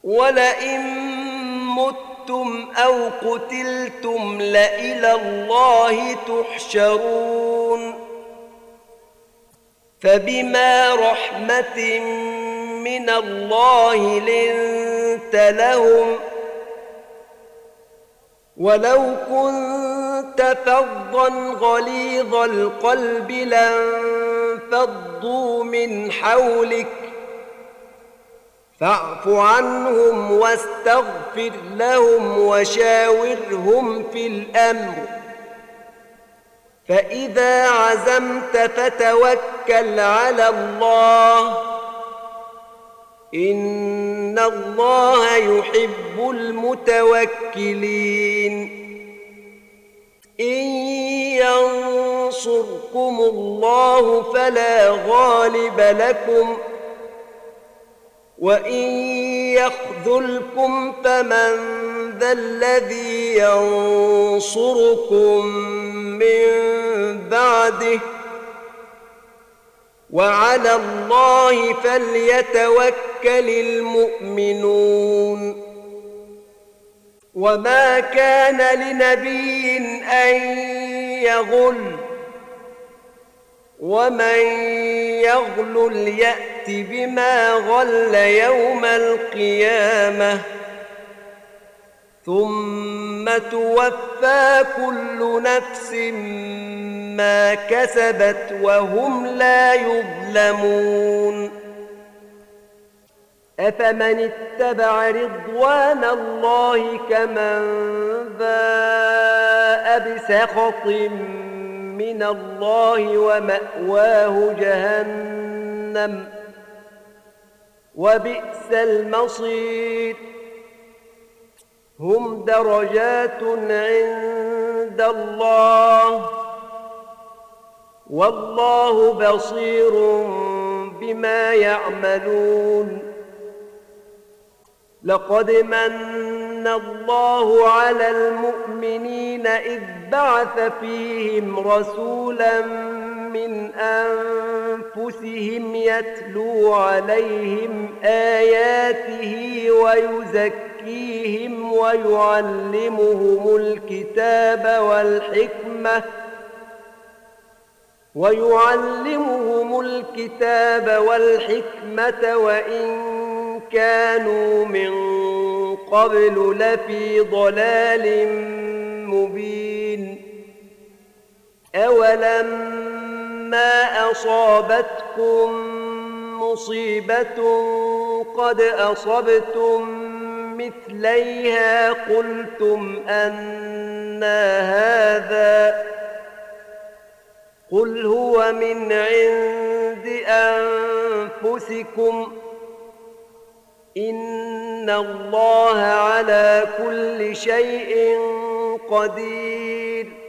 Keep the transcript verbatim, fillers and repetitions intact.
ولئن متم أو قتلتم لإلى الله تحشرون فبما رحمة من الله لنت لهم ولو كنت فظا غليظ القلب لانفضوا من حولك فاعف عنهم واستغفر لهم وشاورهم في الأمر فإذا عزمت فتوكل على الله إن الله يحب المتوكلين إن ينصركم الله فلا غالب لكم وإن يخذلكم فمن ذا الذي ينصركم من بعده وعلى الله فليتوكل المؤمنون وما كان لنبي أن يغل ومن يغلل يأت بما غل يوم القيامة ثم توفى كل نفس ما كسبت وهم لا يظلمون أفمن اتبع رضوان الله كمن باء بسخط من الله ومأواه جهنم وبئس المصير هم درجات عند الله والله بصير بما يعملون لقد من الله على المؤمنين إذ بعث فيهم رسولا من أنفسهم يتلو عليهم آياته ويزكيهم ويعلمهم الكتاب والحكمة ويعلمهم الكتاب والحكمة وإن كانوا من قبل لفي ضلال مبين أولما أصابتكم مصيبة قد أصبتم مثليها قلتم أنى هذا قل هو من عند أنفسكم إن الله على كل شيء قدير